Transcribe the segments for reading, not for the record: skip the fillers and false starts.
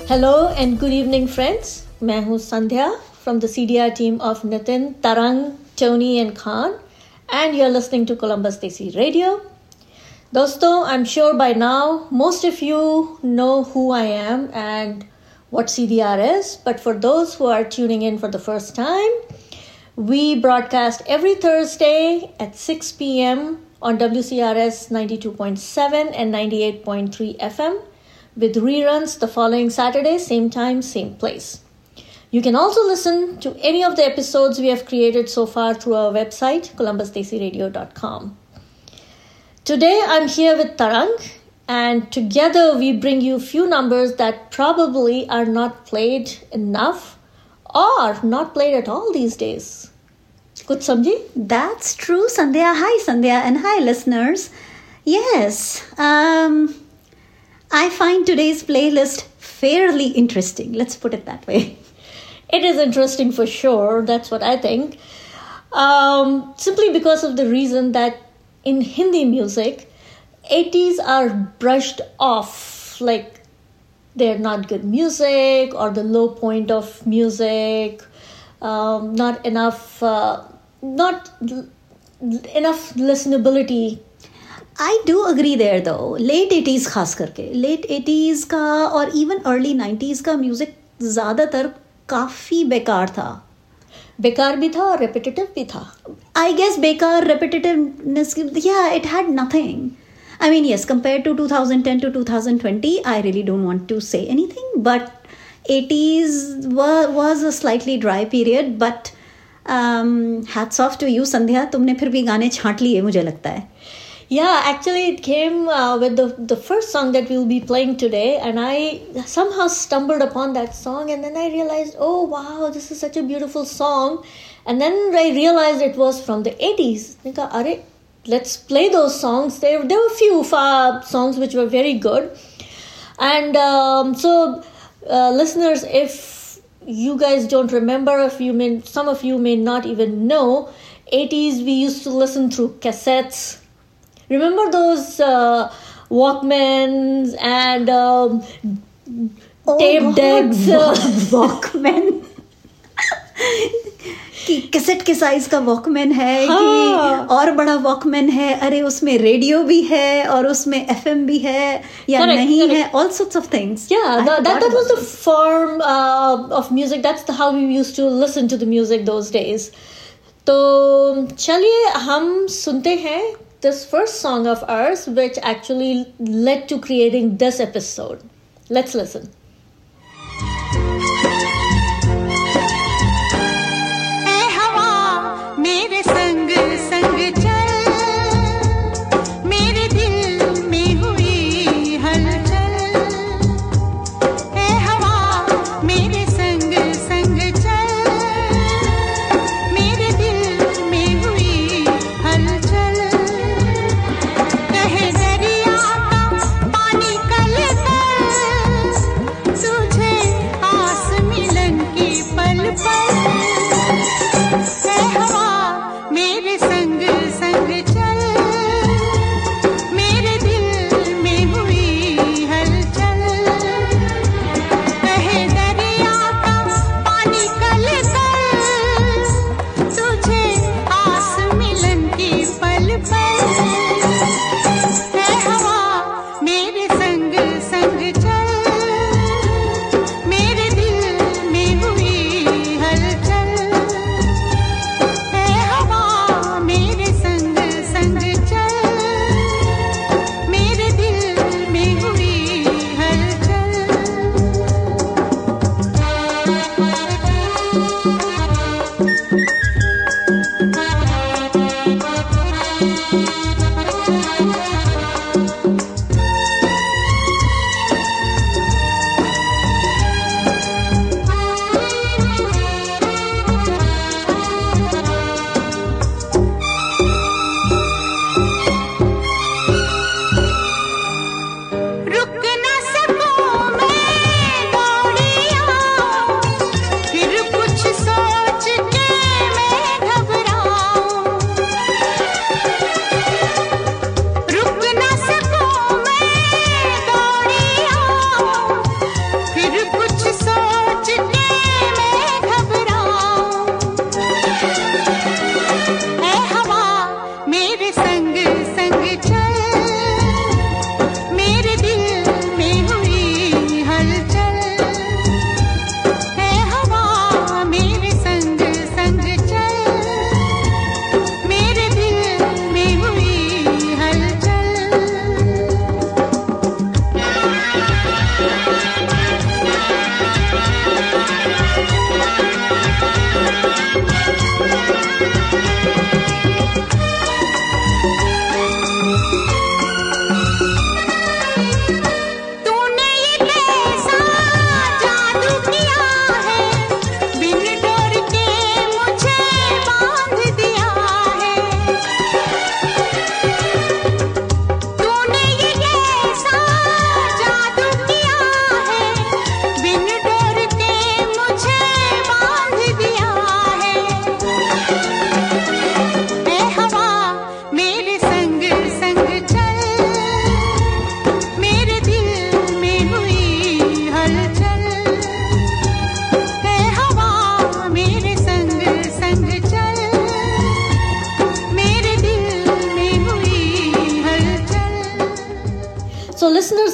Hello and good evening, friends. मैं हूँ संध्या from the CDR team of Nitin, Tarang, Tony and Khan, and you're listening to Columbus Desi Radio. दोस्तों, I'm sure by now most of you know who I am and what CDR is, but for those who are tuning in for the first time, we broadcast every Thursday at 6 p.m. on WCRS 92.7 and 98.3 FM, with reruns the following Saturday, same time, same place. You can also listen to any of the episodes we have created so far through our website, columbusdesiradio.com. Today, I'm here with Tarang, and together we bring you a few numbers that probably are not played enough or not played at all these days. Kuch samjhi? That's true, Sandhya. Hi, Sandhya, and hi, listeners. Yes, I find today's playlist fairly interesting. Let's put it that way. It is interesting for sure. That's what I think. Simply because of the reason that in Hindi music, 80s are brushed off like they're not good music or the low point of music, not enough listenability. I do agree there though. Late 80s खास करके. Late 80s का और even early 90s का music ज़्यादातर काफ़ी बेकार था. बेकार भी था और repetitive भी था. I guess बेकार repetitiveness, yeah, it had nothing. I mean, yes, compared to 2010 to 2020, I really don't want to say anything, but 80s was a slightly dry period, but hats off to you, Sandhya. तुमने फिर भी गाने छांट लिए मुझे लगता है. Yeah, actually it came with the first song that we'll be playing today, and I somehow stumbled upon that song, and then I realized, oh wow, this is such a beautiful song. And then I realized it was from the 80s. I thought, Are, let's play those songs. There were a few songs which were very good. And listeners, if you guys don't remember, some of you may not even know, 80s we used to listen through cassettes. Remember those Walkmans and tape decks? Walkman. कि cassette के size का walkman है कि और बड़ा Walkman है, अरे उसमें रेडियो भी है और उसमें एफएम भी है या नहीं है, all sorts of things. Yeah, that was the form of music. That's how we used to listen to the music those days. तो चलिए हम सुनते हैं this first song of ours, which actually led to creating this episode. Let's listen.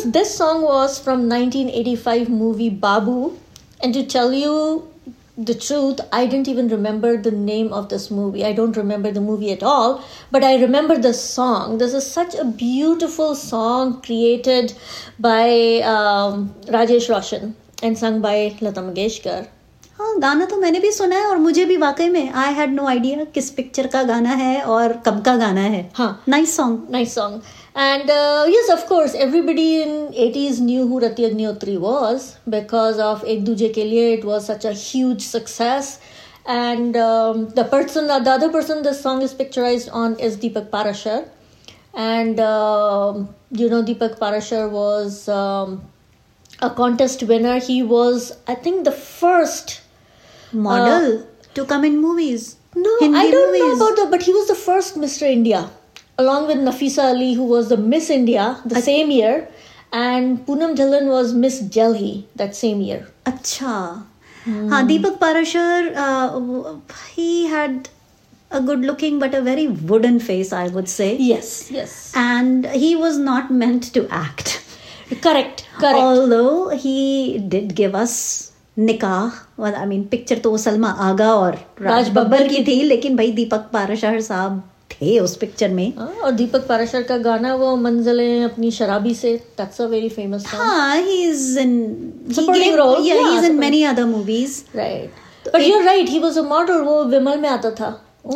this song was from 1985 movie Babu. And to tell you the truth, I didn't even remember the name of this movie. I don't remember the movie at all, but I remember the song. This is such a beautiful song created by Rajesh Roshan and sung by Lata Mangeshkar. हाँ, गाना तो मैंने भी सुना है और मुझे भी वाकई में आई हैड नो आइडिया किस पिक्चर का गाना है और कब का गाना है. हाँ, nice song. And yes, of course, everybody in 80s knew who Rati Agnihotri was because of Ek Duje Ke Liye. It was such a huge success. And the other person this song is picturized on is Deepak Parashar. And, Deepak Parashar was a contest winner. He was, I think, the first model to come in movies. No, Hindi I don't know about that, but he was the first Mr. India. Along with Nafisa Ali, who was the Miss India the same year, and Poonam Dhillon was Miss Delhi that same year. Acha. हाँ, Deepak Parashar, he had a good looking but a very wooden face, I would say. Yes. And he was not meant to act. Correct. Although he did give us निकाह, well, I mean, picture तो सलमा आगा और राज बब्बर की थी, लेकिन भाई दीपक पाराशर साहब थे उस पिक्चर में. और दीपक पाराशर का गाना वो मंजिलें अपनी शराबी से, that's a very famous song. हाँ, he's in supporting role. Yeah, he's in many other movies. Right. But you're right, he was a model. वो विमल में आता था.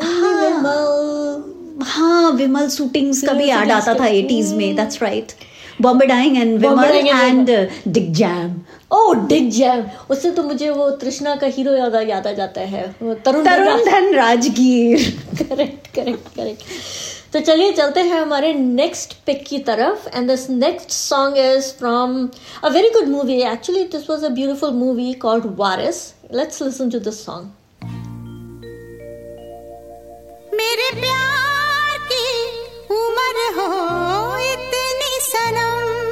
हाँ, विमल शूटिंग्स का भी ऐड आता था 80s में. That's right. Bombay Dyeing and Vimal and Dick Jam. Oh, Dick Jam. उससे तो मुझे वो तृष्णा का हीरो याद आ जाता है, तरुण धन राजगीर. करेक्ट. तो चलिए चलते हैं हमारे नेक्स्ट पिक की तरफ. And this next song is from a very good movie. Actually, this was a beautiful movie called Waris. Let's listen to this song. मेरे प्यार की उम्र हो इतनी सनम,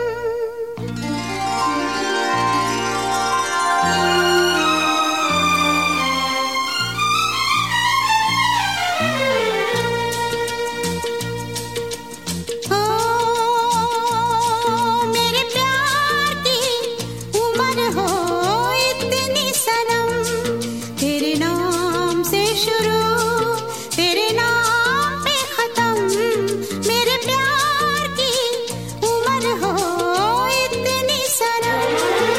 मेरे प्यार की उम्र हो इतनी सनम, तेरे नाम से शुरू तेरे नाम पे खत्म, मेरे प्यार की उम्र हो इतनी सनम.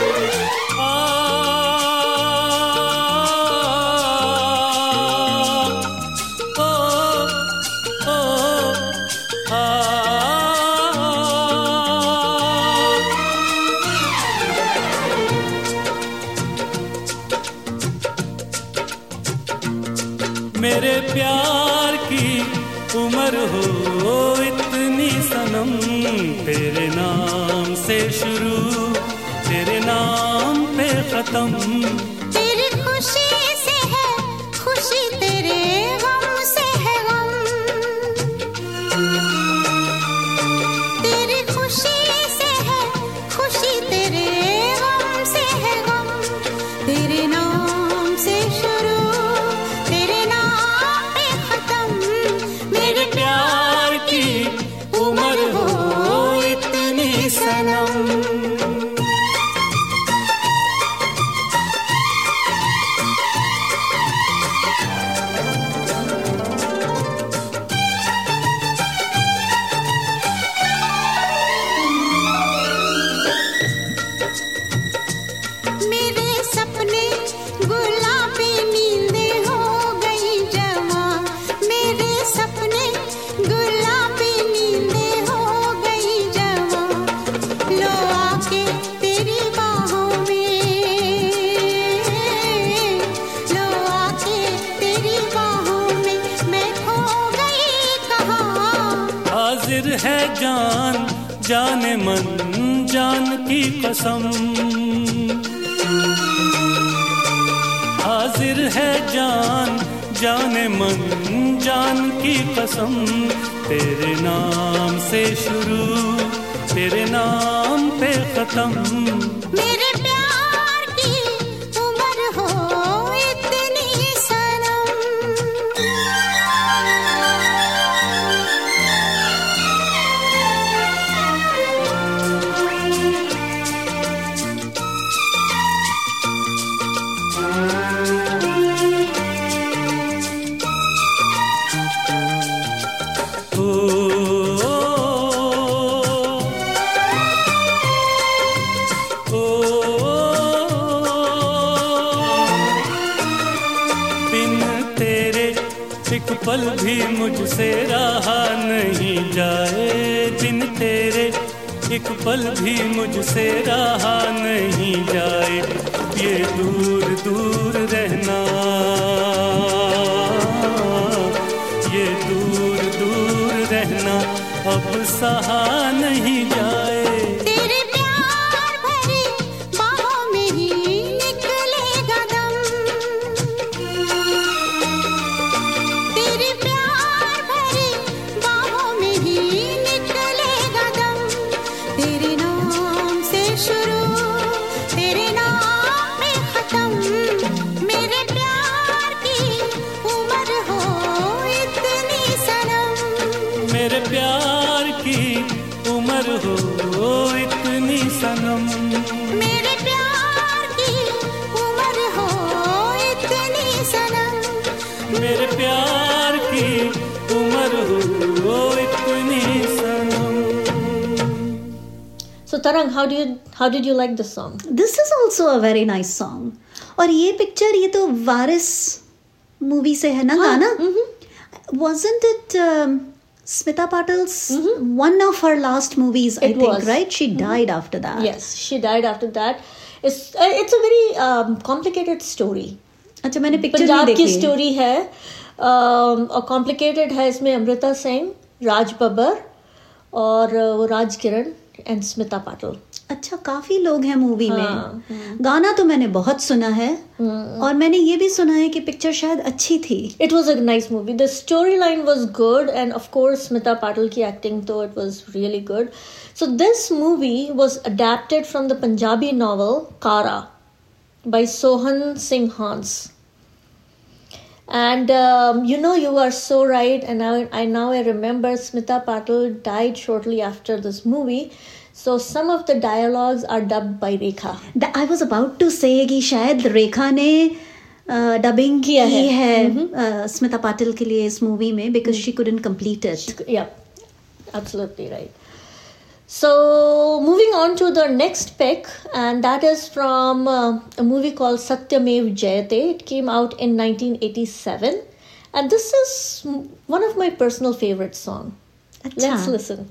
मेरे प्यार की उम्र हो इतनी सनम, तेरे नाम से शुरू तेरे नाम पे खत्म, तेरी खुशी से है खुशी, तेरे गम से है गम, तेरी खुशी से है खुशी, तेरे गम से है गम, तेरे नाम से शुरू तेरे नाम पे खत्म, मेरे प्यार की उम्र हो इतनी सनम. मेरे सपने गुलाबी नींदें हो गई जवां, मेरे सपने गुलाबी नींदें हो गई जवां, लो आके तेरी बाहों में, लो आके तेरी बाहों में, मैं खो गई कहाँ. हाजिर है जान जाने मन जान की कसम, हाजिर है जान जाने मन जान की कसम, तेरे नाम से शुरू तेरे नाम पे खत्म, मेरे प्यार की उम्र हो इतनी सनम. पल भी मुझसे रहा नहीं जाए, बिन तेरे एक पल भी मुझसे रहा नहीं जाए। ये दूर दूर रहना, ये दूर दूर रहना अब सहा नहीं जाए। तेरे प्यार भरी बाहों में ही निकलेगा दम, तेरे प्यार भरी बाहों में ही निकलेगा दम। तेरे नाम से शुरू, तेरे नाम में खत्म। मेरे प्यार की उम्र हो इतनी सनम, मेरे प्यार की उम्र हो इतनी सनम, मेरे प्यार की उम्र हो इतनी सनम। मेरे प्यार की उम्र हो इतनी सनम। So Tarang, how did you like this song? This is also a very nice song. और ये पिक्चर, ये तो वारिस मूवी से है ना गाना? Wasn't it Smita Patil's one of her last movies? I It think, was. right? She died after that. Yes, she died after that. It's a very complicated story. अच्छा, मैंने पिक्चर नहीं पंजाब की देखी। स्टोरी है और कॉम्प्लिकेटेड है। इसमें अमृता सिंह, राज बब्बर और वो राज किरण एंड स्मिता पाटिल। अच्छा, काफी लोग हैं मूवी हाँ, में। गाना तो मैंने बहुत सुना है और मैंने ये भी सुना है कि पिक्चर शायद अच्छी थी। It was a nice movie. The storyline was good, and of course Smita Patil की acting तो it was really good. So this movie was adapted from the Punjabi novel Kara by Sohan Singh Hans. And you are so right, and I remember Smita Patil died shortly after this movie. So some of the dialogues are dubbed by Rekha. I was about to say कि शायद रेखा ने dubbing किया की है। है स्मिता पाटिल के लिए इस मूवी में, because she couldn't complete it. Yep, absolutely right. So moving on to the next pick, and that is from a movie called Satyamev Jayate. It came out in 1987, and this is one of my personal favorite songs. अच्छा। Let's listen.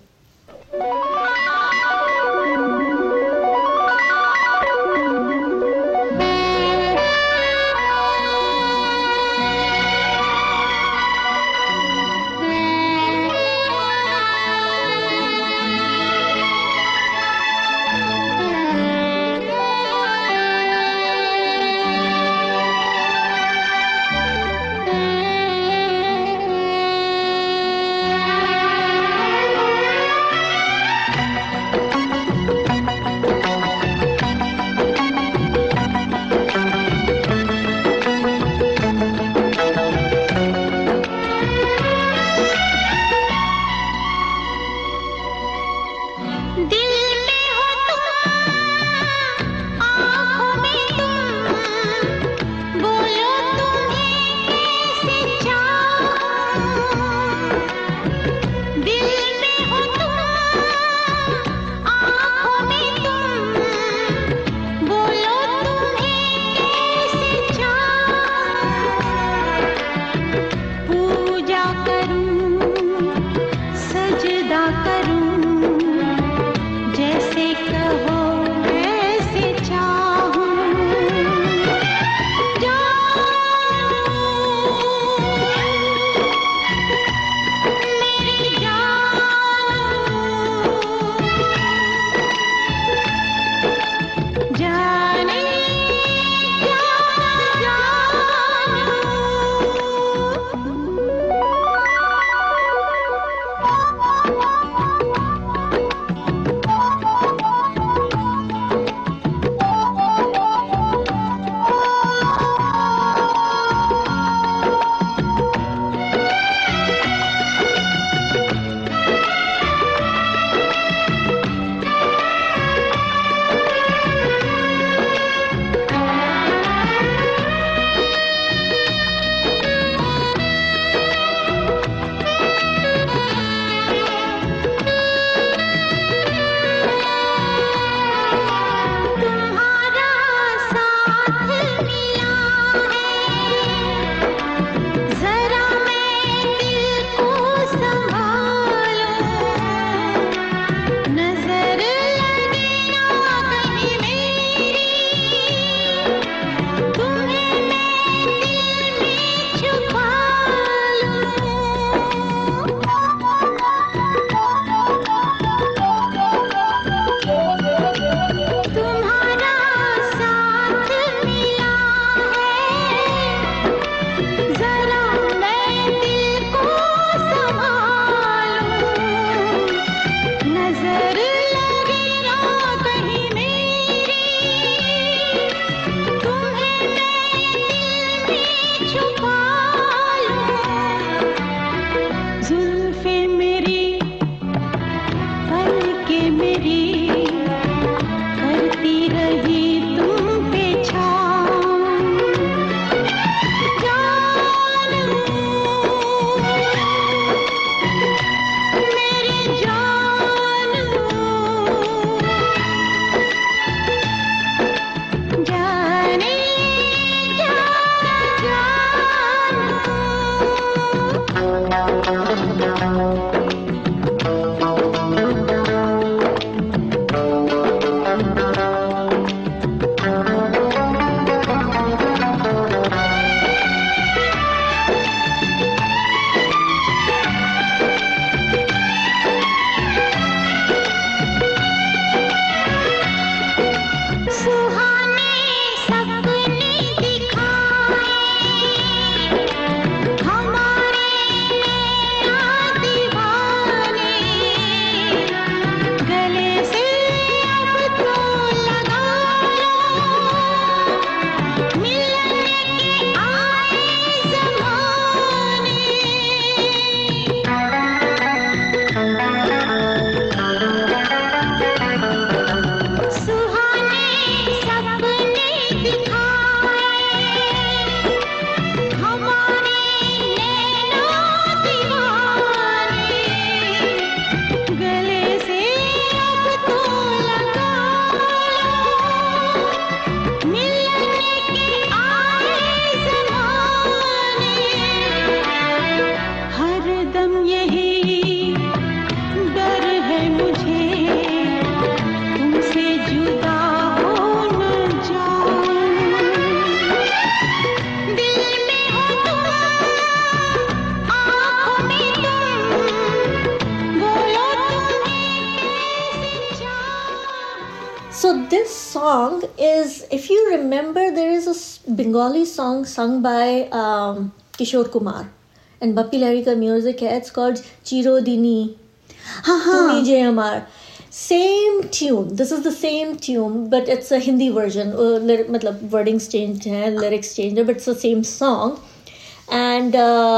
song is, if you remember, there is a Bengali song sung by Kishore Kumar and Bappi Lahiri ka music hai. It's called Chiro Dini Tumi Je Amar. Same tune. This is the same tune, but it's a Hindi version. Matlab wordings changed hai, lyrics changed, but it's the same song. And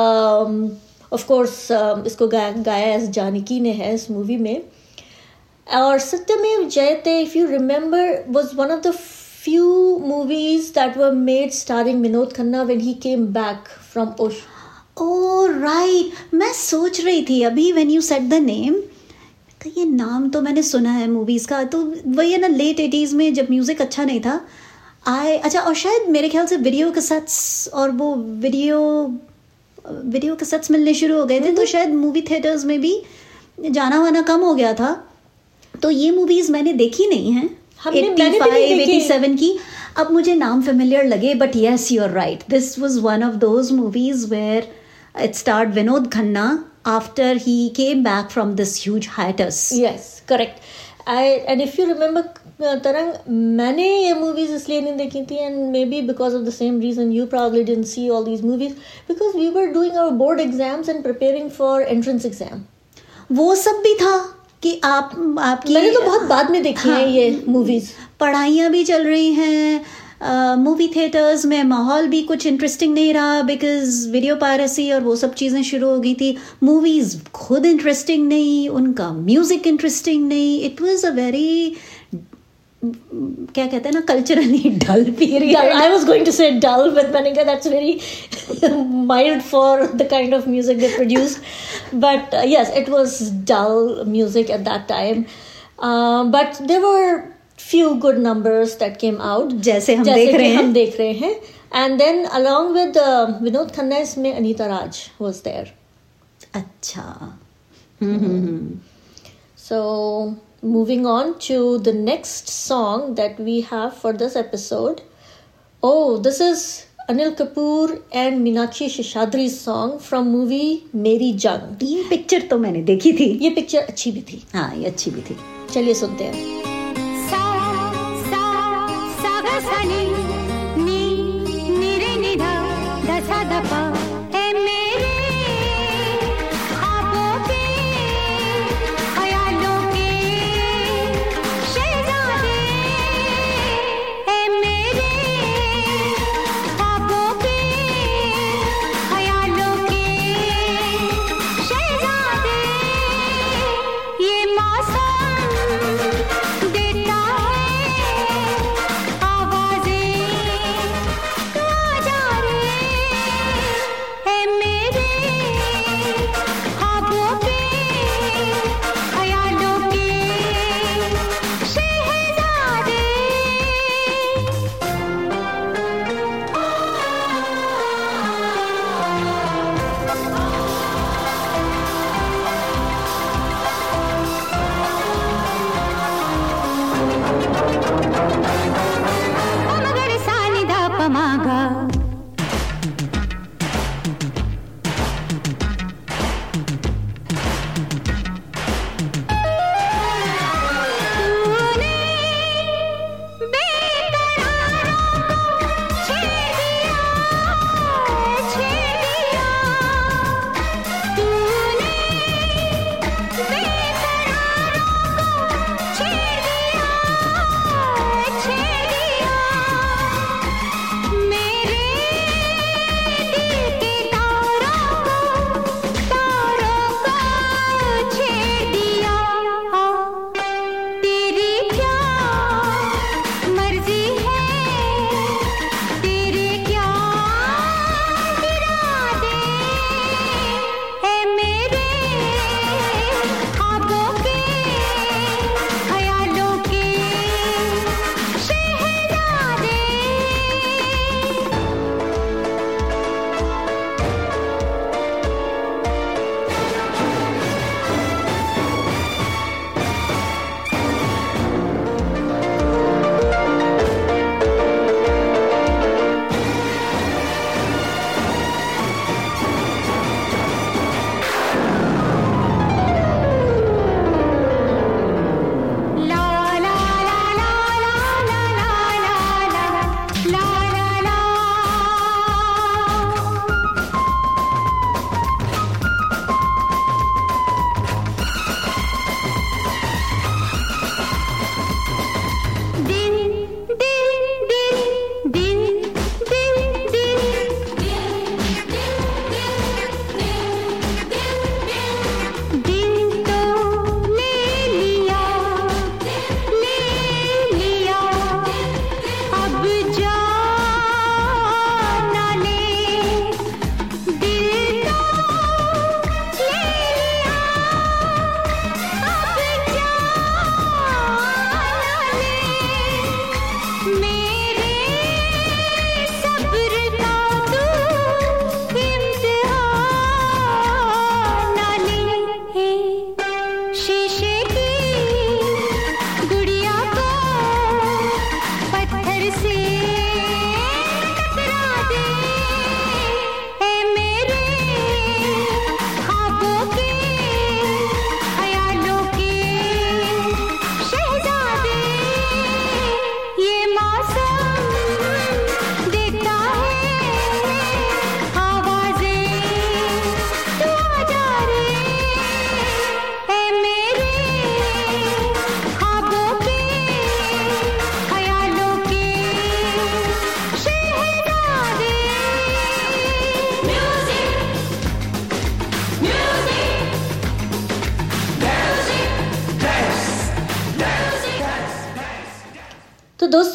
of course, isko gaya as Janaki ne hai is movie mein. Or Satyamev Jayate, if you remember, was one of the few movies that were made starring Vinod Khanna when he came back from Osh. Oh right, मैं सोच रही थी अभी when you said the name, ये नाम तो मैंने सुना है मूवीज का. तो वही है ना, लेट 80s में जब म्यूजिक अच्छा नहीं था. अच्छा, और शायद मेरे ख्याल से वीडियो कैसेट्स और वो वीडियो कैसेट्स मिलने शुरू हो गए थे, तो शायद मूवी थिएटर्स में भी जाना वाना कम हो गया था. तो ये मूवीज मैंने देखी नहीं है 85-87 की. अब मुझे नाम फेमिलियर लगे, but yes you are right, this was one of those movies where it starred Vinod Khanna after he came back from this huge hiatus. Yes, correct. And if you remember Tarang, मैंने ये मूवीज इसलिए नहीं देखी थी, and maybe because of the same reason you probably didn't see all these movies, because we were doing our board exams and preparing for entrance exam. वो सब भी था कि आपकी, मैंने तो बहुत बाद में देखी है ये मूवीज. पढ़ाइयाँ भी चल रही हैं, मूवी थिएटर्स में माहौल भी कुछ इंटरेस्टिंग नहीं रहा बिकॉज वीडियो पायरेसी और वो सब चीज़ें शुरू हो गई थी. मूवीज खुद इंटरेस्टिंग नहीं, उनका म्यूजिक इंटरेस्टिंग नहीं. इट वाज अ वेरी, क्या कहते हैं ना, culturally dull period. I was going to say dull, but Manika, that's very mild for the kind of music they produced. But yes, it was dull music at that time. But there were few good numbers that came out. जैसे हम देख रहे हैं. And then along with Vinod Khanna, इसमें Anita Raj was there. अच्छा. So moving on to the next song that we have for this episode. Oh, this is Anil Kapoor and Meenakshi Seshadri's song from movie Meri Jang. ये picture तो मैंने देखी थी. ये picture अच्छी भी थी. हाँ, ये अच्छी भी थी. चलिए सुनते हैं.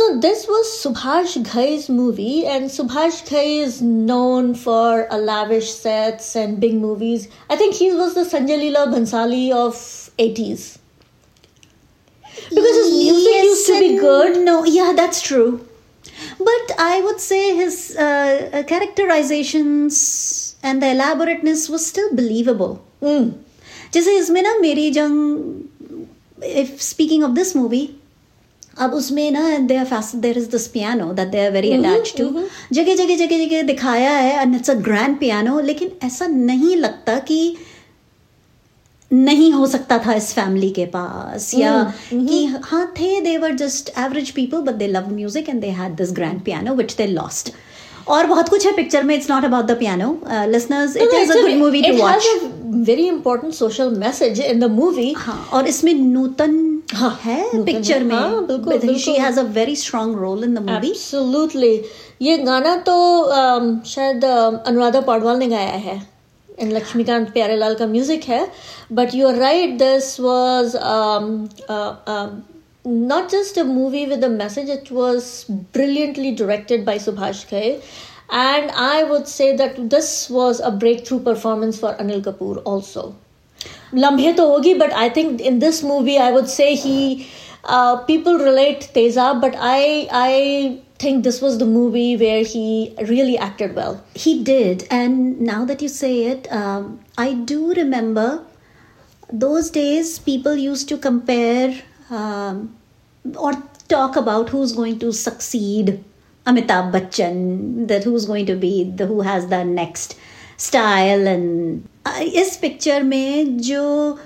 this was Subhash Ghai's movie, and Subhash Ghai is known for lavish sets and big movies. I think he was the Sanjay Leela Bhansali of 80s. Because his music Yes used to be and good. No, yeah, that's true. But I would say his characterizations and the elaborateness was still believable. जैसे इसमें ना मेरी जंग, if speaking of this movie, अब उसमें ना there is this piano that they are very attached to. जगह जगह दिखाया है and it's a grand piano, लेकिन ऐसा नहीं लगता कि नहीं हो सकता था इस फैमिली के पास, या कि हाँ थे, they were just average people but they loved music and they had this grand piano which they lost. और बहुत कुछ है पिक्चर में. It's not about the piano, listeners. It is a good movie to watch. It has a very important social message in the movie. हाँ, और इसमें नूतन है picture में. हाँ, बिल्कुल. She has a very strong role in the movie. Absolutely. ये गाना तो शायद अनुराधा पौडवाल ने गाया है. And Lakshmikant Pyarelal का म्यूजिक है. But you're right, this was not just a movie with a message, it was brilliantly directed by Subhash Ghai. And I would say that this was a breakthrough performance for Anil Kapoor also. Lambhe to hogi, but I think in this movie I would say people relate Tezab, but I think this was the movie where he really acted well. He did, and now that you say it, I do remember those days people used to compare or talk about who's going to succeed Amitabh Bachchan, that who's going to be who has the next style. And इस picture में जो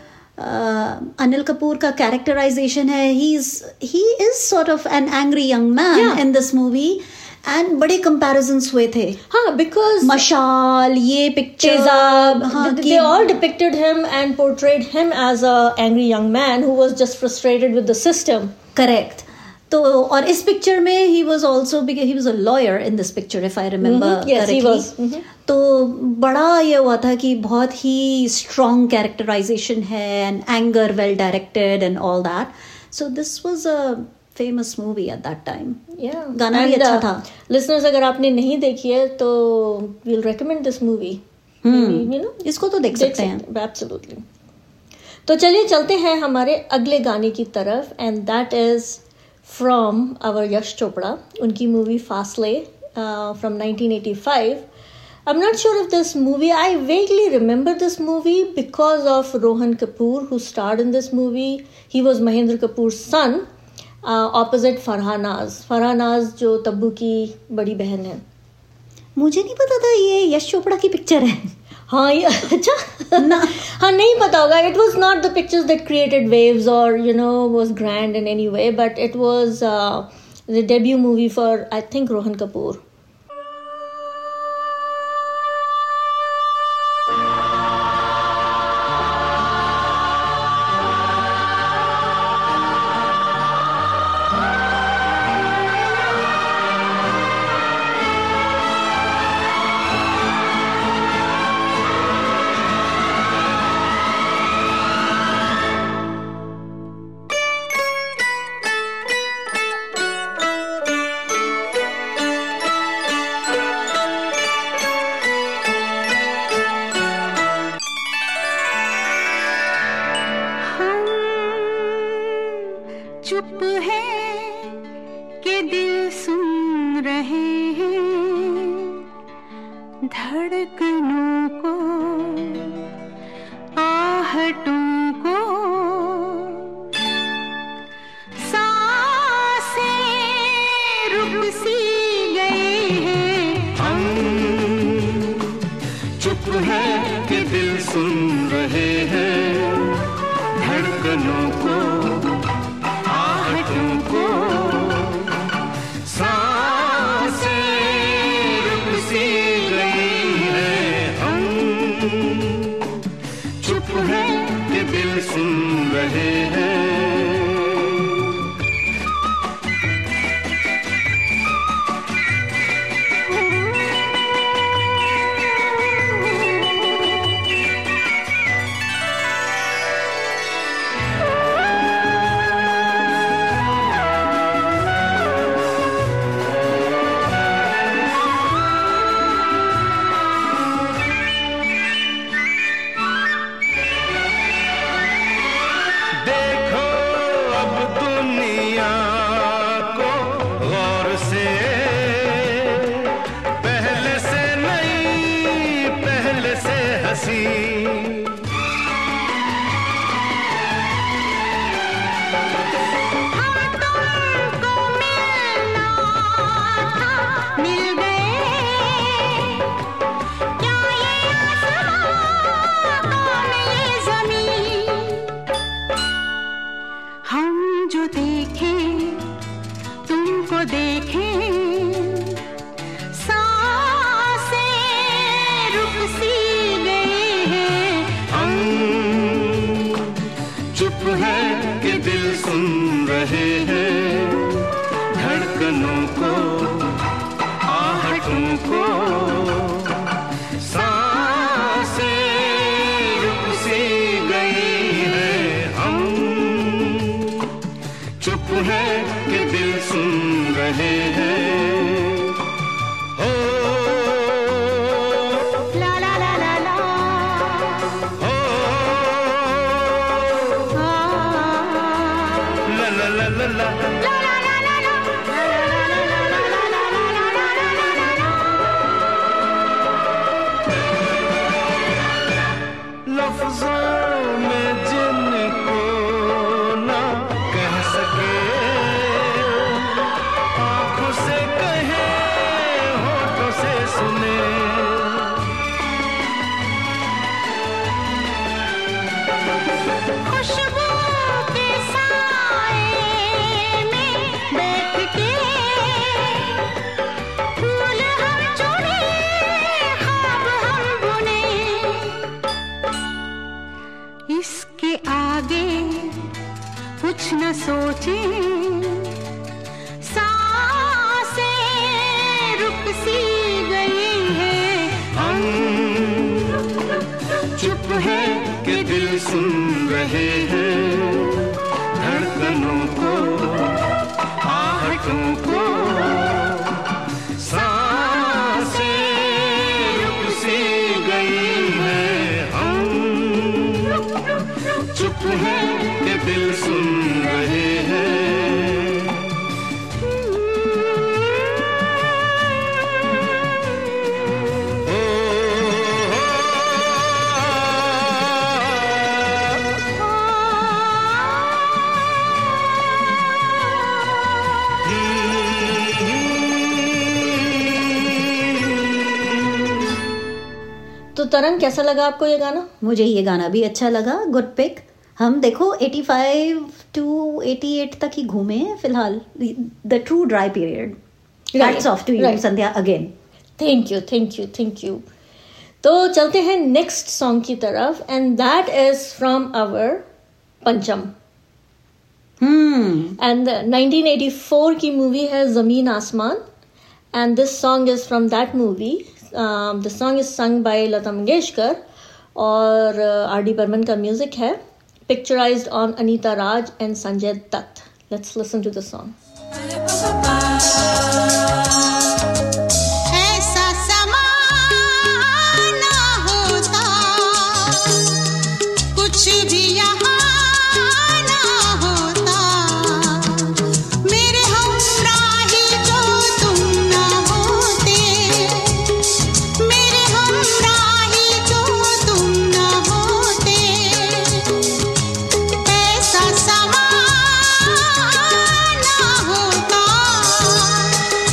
अनिल कपूर का characterization है, he is sort of an angry young man in this movie. And बड़े comparisons हुए थे. हाँ, because मशाल, ये picture, Tezab, they all depicted him and portrayed him as a angry young man who was just frustrated with the system. Correct. तो और इस picture में he was a lawyer in this picture, if I remember yes, correctly. He was. तो बड़ा ये हुआ था कि बहुत ही strong characterization है and anger well directed and all that. So this was a famous movie at that time. Yeah. गाना भी अच्छा था. Listeners, अगर आपने नहीं देखी है तो we'll recommend this movie. Maybe, you know, इसको तो देख सकते हैं. Absolutely. तो चलिए चलते हैं हमारे अगले गाने की तरफ, and that is from our Yash Chopra, उनकी movie Faasle from 1985. I'm not sure if this movie, I vaguely remember this movie because of Rohan Kapoor, who starred in this movie. He was Mahendra Kapoor's son, opposite Farha Naz. Farha Naz जो तब्बू की बड़ी बहन है. मुझे नहीं पता था ये यश चोपड़ा की पिक्चर है. हाँ, ये अच्छा ना, हाँ नहीं पता होगा. It was not the pictures that created waves or was grand in any way, but it was the debut movie for, I think, Rohan Kapoor. चुप है कि दिल सुन रहे हैं धड़कनों को, आहटों को, सांसें रुक सी गए हैं. हम चुप है कि दिल सुन रहे हैं धड़कनों को, आहटों को, सांसें रुक सी गई हैं. हम चुप है कि दिल सुन रहे हैं. मिल गए, क्या ये आसमां कौन ये ज़मीं, हम जो देखें तुमको देखें, सांसें रुक सी गई हैं, हम चुप है कि दिल सुन रहे हैं धड़कनों को, आहटों को, सांसें रुक सी गई है, हम चुप है कि दिल सुन रहे हैं। हो ला ला ला ला ला, हो ला ला ला ला ला, ला ला ला ला ला, लफ्ज़ों में जिनको ना कह सके, आँखों से कहे, होठों से सुने, खुशबू के साए में बैठ के फूल हम चुने, ख्वाब हम बुने, इसके आगे कुछ न सोचें, सांसें रुक सी गई हैं, हम चुप है कि दिल सुन रहे हैं धड़कनों को, आहटों को, सांसें रुक सी गई है, हम चुप है कि दिल सुन रहे हैं। तो तरंग, कैसा लगा आपको ये गाना? मुझे ये गाना भी अच्छा लगा, गुड पिक। हम देखो 85 to 88 तक ही घूमे हैं फिलहाल, the true dry period. Hats off to you Sandhya again. Thank you, thank you, thank you. तो चलते हैं नेक्स्ट सॉन्ग की तरफ, and that is from our Pancham. And 1984 की मूवी है Zameen Aasmaan, and this song is from that movie. The song is sung by Lata Mangeshkar और RD. Burman का music है, picturised on Anita Raj and Sanjay Dutt. Let's listen to the song. ऐसा समा ना होता, कुछ भी यहाँ ना होता, मेरे हमराही जो तुम ना होते, मेरे हमराही जो तुम ना होते, ऐसा समा ना होता,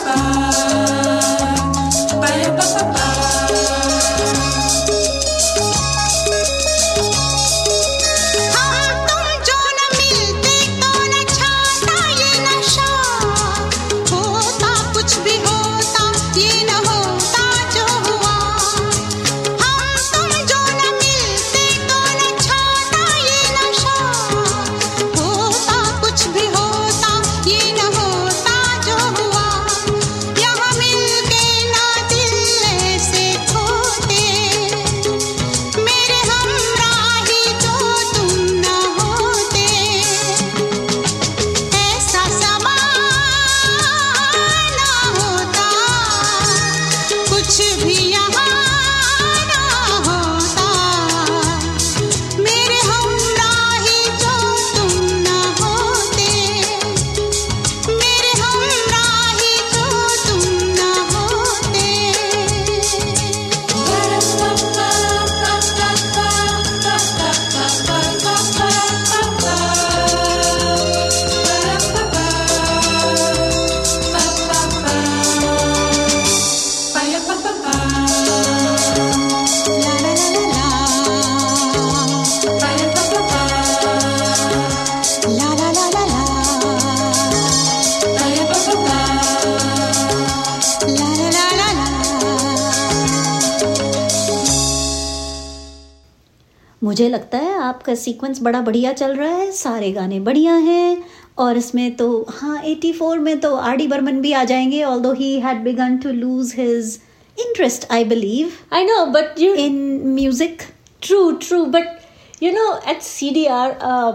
मुझे लगता है आपका सीक्वेंस बड़ा बढ़िया चल रहा है, सारे गाने बढ़िया हैं और इसमें तो हाँ 84 में तो आर.डी. बर्मन भी आ जाएंगे, although he had begun to lose his interest, I believe. I know, but you in music. True, but you know, at CDR,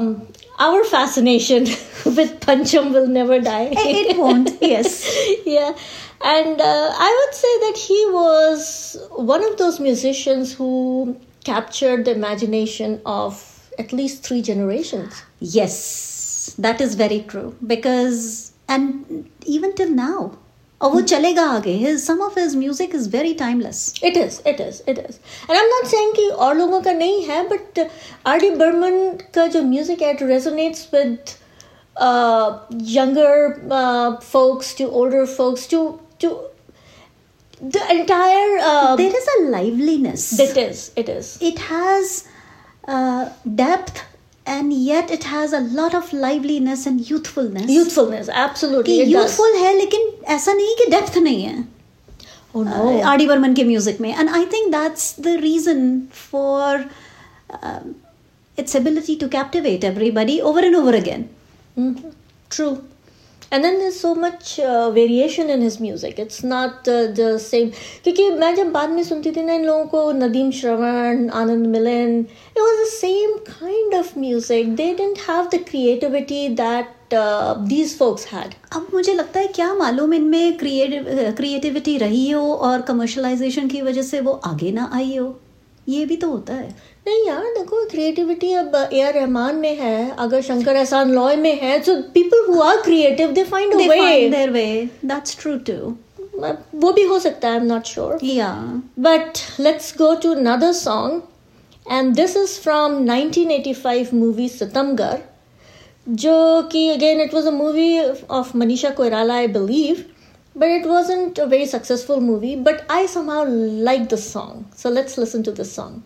our fascination with Pancham will never die. It won't. Yes. Yeah, and I would say that he was one of those musicians who captured the imagination of at least 3 generations. Yes, that is very true. Because, and even till now, और वो चलेगा आगे. Some of his music is very timeless. It is. And I'm not saying कि और लोगों का नहीं है, but R.D. Burman का जो music it resonates with younger folks to older folks to the entire. There is a liveliness. It is. It has depth. And yet it has a lot of liveliness and youthfulness. Absolutely. कि youthful है लेकिन ऐसा नहीं कि depth नहीं है. Oh no. R.D. Burman के music में. And I think that's the reason for its ability to captivate everybody over and over again. Mm-hmm. True. And then there's so much variation in his music. It's not the same. क्योंकि मैं जब बाद में सुनती थी ना इन लोगों को, नदीम श्रवण, आनंद मिलन, it was the same kind of music. They didn't have the creativity that these folks had. अब मुझे लगता है क्या मालूम इनमें creativity रही हो और commercialization की वजह से वो आगे ना आई हो. ये भी तो होता है. नहीं यार देखो, क्रिएटिविटी अब ए.आर. रहमान में है, अगर शंकर एहसान लॉय में है, so people who are creative they find a way. They find their way. That's true too. वो भी हो सकता है, I'm not sure. Yeah. But let's go to another song, and this is from 1985 movie Sitamgar, जो कि again it was a movie of Manisha Koirala, I believe, but it wasn't a very successful movie. But I somehow like the song, so let's listen to this song.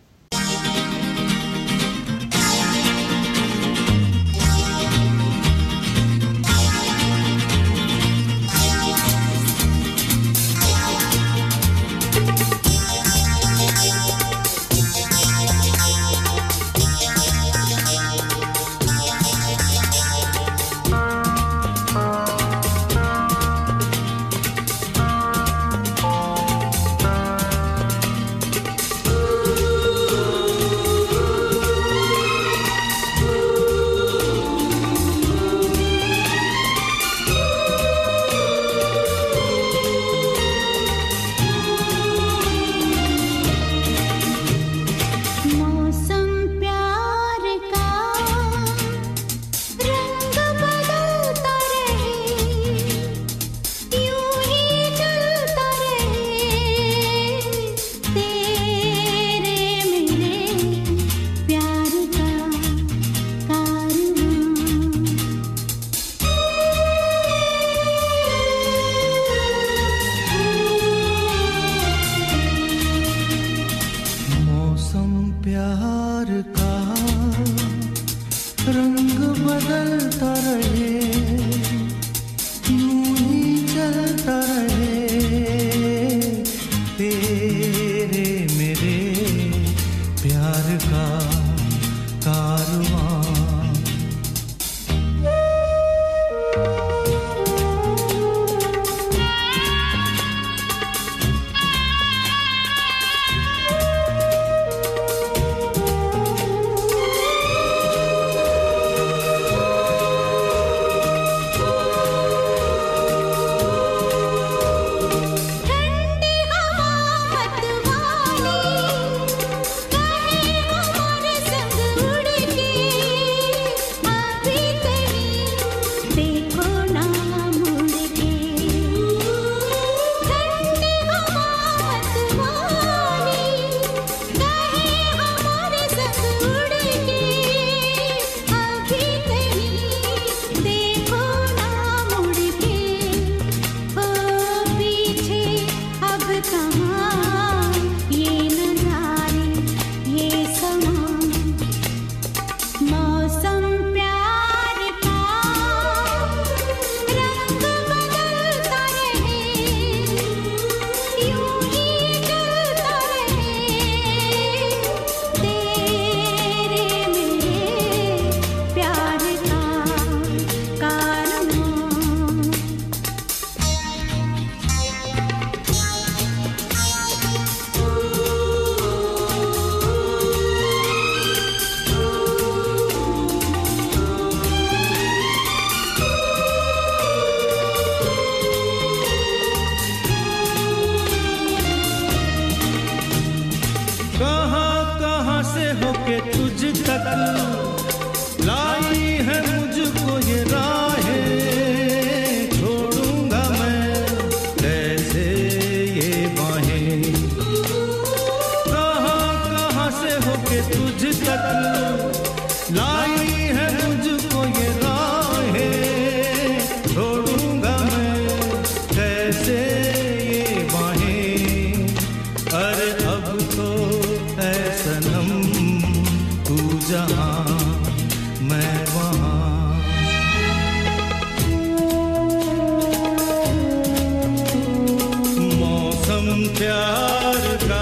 प्यार का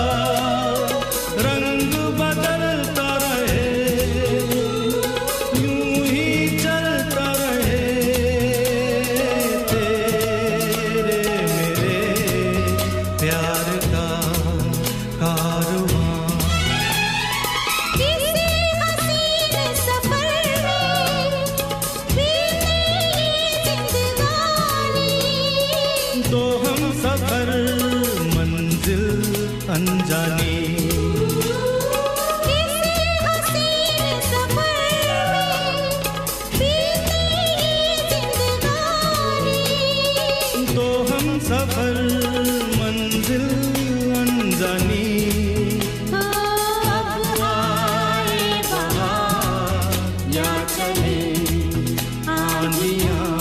रंग बदलता रहे, यूं ही चलता रहे तेरे मेरे प्यार का कारवां। किसी हसीन सफर में बीते ये जिंदगानी, तो हम सफर मंजिल अनजानी। किसी हसीन सफर में बीते ये जिंदगानी, तो हम सफर मंजिल अनजानी। अब आए बहार या चले आंधियां,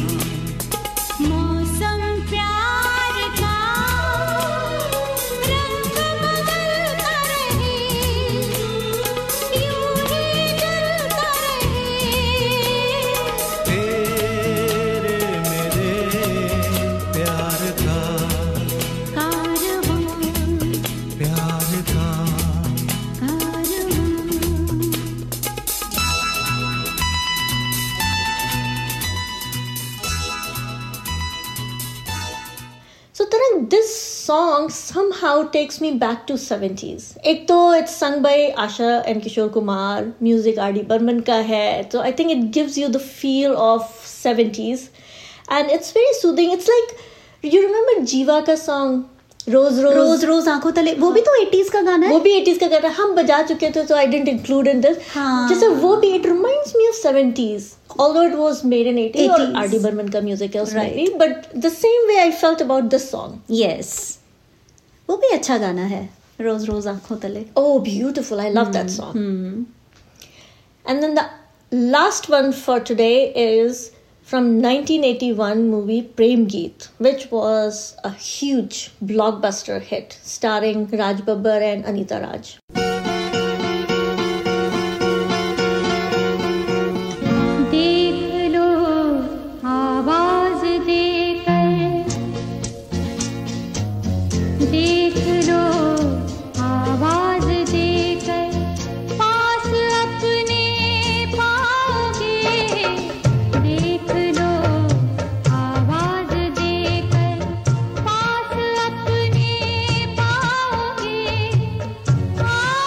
मौसम प्यार का रंग बदलता रहे, यूं ही जलता रहे तेरे मेरे प्यार का कारवां, प्यार का। कारवां। So Tarang, this song somehow takes me back to 70s. एक तो it's sung by Asha and Kishore Kumar, music R.D. Burman का है, so I think it gives you the feel of 70s, and it's very soothing. It's like, you remember Jiva का song रोज रोज रोज रोज आंखों तले, वो भी तो 80s का गाना वो है। भी 80s का गाना हम बजा चुके थे, so I didn't include in this. हाँ। जैसे वो भी, it reminds me of 70s, although it was made in 80s or 80s. R.D. Burman का music else Right. maybe, but the same way I felt about this song. Yes, वो भी अच्छा गाना है, रोज रोज आंखों तले। Oh, beautiful. I love that song. And then the last one for today is from 1981 movie Prem Geet, which was a huge blockbuster hit starring Raj Babbar and Anita Raj. देख लो आवाज देकर, देख लो आवाज देकर, पास अपने पाओगे। देख लो आवाज देकर, पास अपने पाओगे।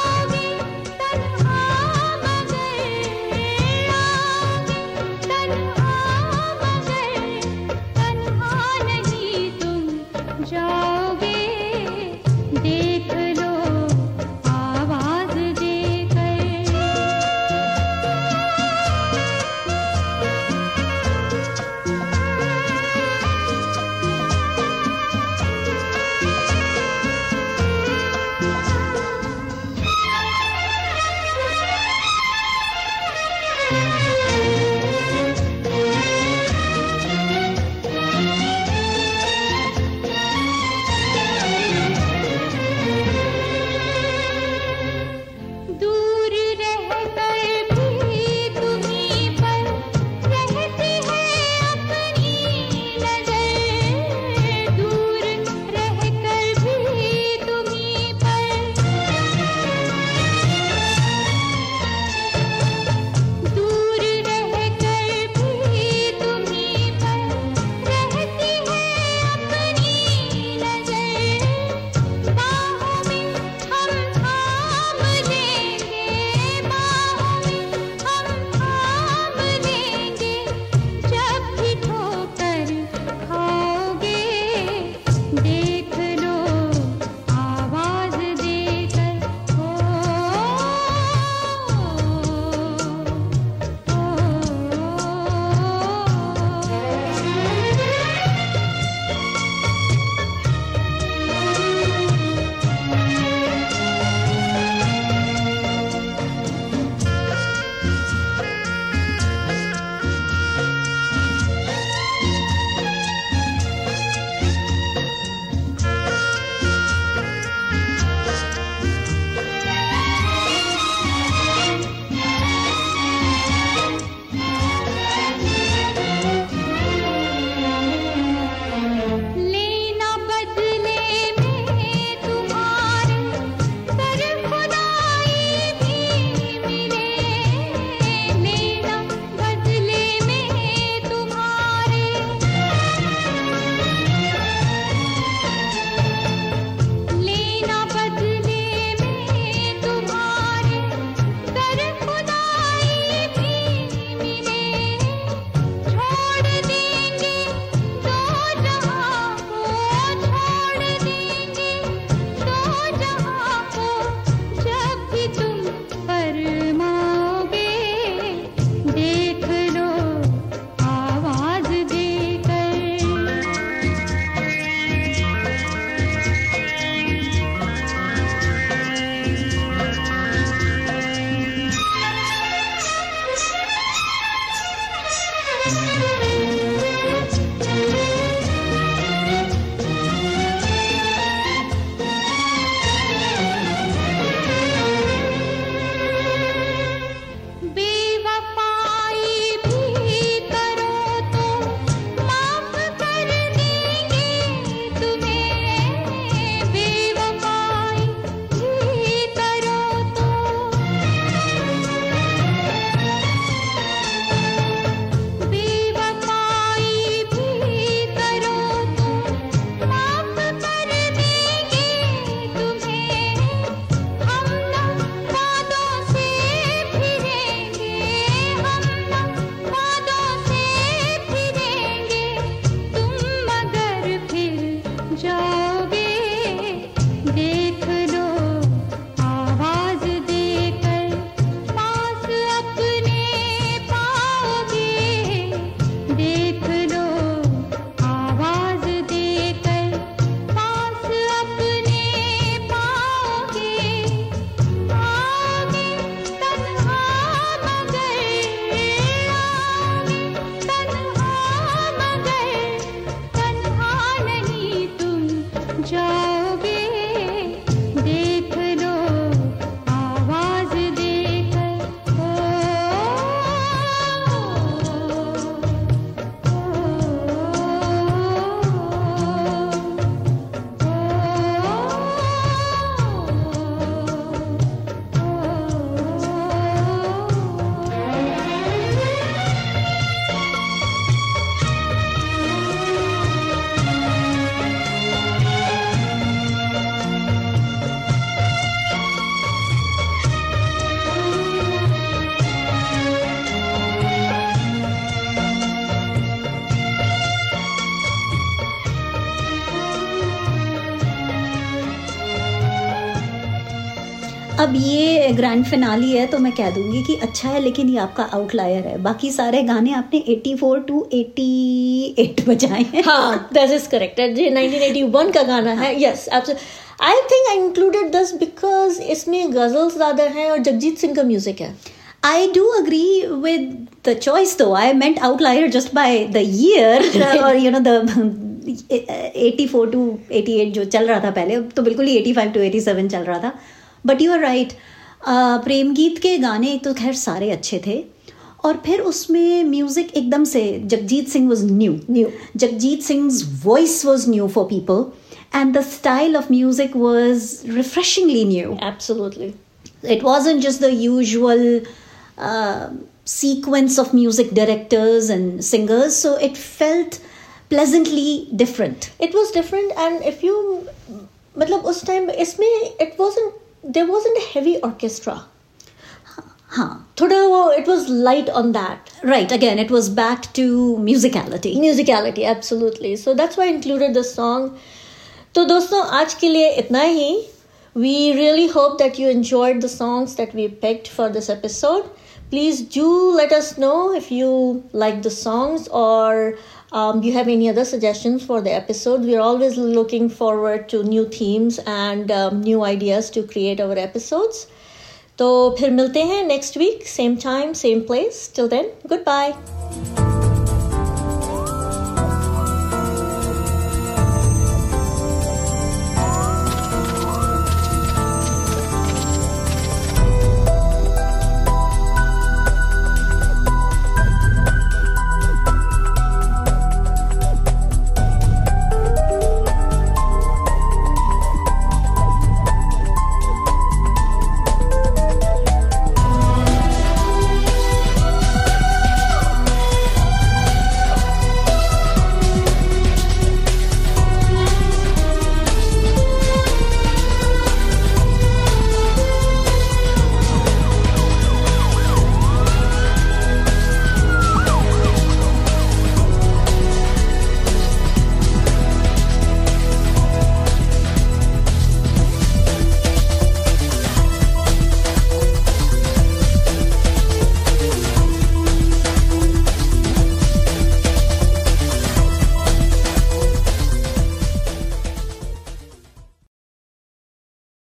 अब ये ग्रैंड फिनाली है तो मैं कह दूंगी कि अच्छा है, लेकिन ये आपका आउटलायर है. बाकी सारे गाने आपने 84 to 88 बजाए हैं. हाँ, that is correct. ये 1981 का गाना है. Yes, absolutely. I think I included this because इसमें गजल्स ज़्यादा हैं और जगजीत सिंह का म्यूजिक है. I do agree with the choice though. I meant outlier just by the year or you know the 84 to 88 जो चल रहा था पहले, तो बिल्कुल ही 85 to 87 चल रहा था. But you are right, Prem Geet के गाने तो खैर सारे अच्छे थे, और फिर उसमें म्यूजिक एकदम से Jagjit Singh was new. Jagjit Singh's voice was new for people and the style of music was refreshingly new. Absolutely. It wasn't just the usual sequence of music directors and singers, so it felt pleasantly different. It was different, and if you मतलब उस time इसमें there wasn't a heavy orchestra. हाँ, थोड़ा वो it was light on that. Right, again it was back to musicality, absolutely. So that's why I included this song. तो दोस्तों आज के लिए इतना ही. We really hope that you enjoyed the songs that we picked for this episode. Please do let us know if you like the songs or you have any other suggestions for the episode. We're always looking forward to new themes and new ideas to create our episodes. तो फिर मिलते हैं next week, same time, same place. Till then, goodbye.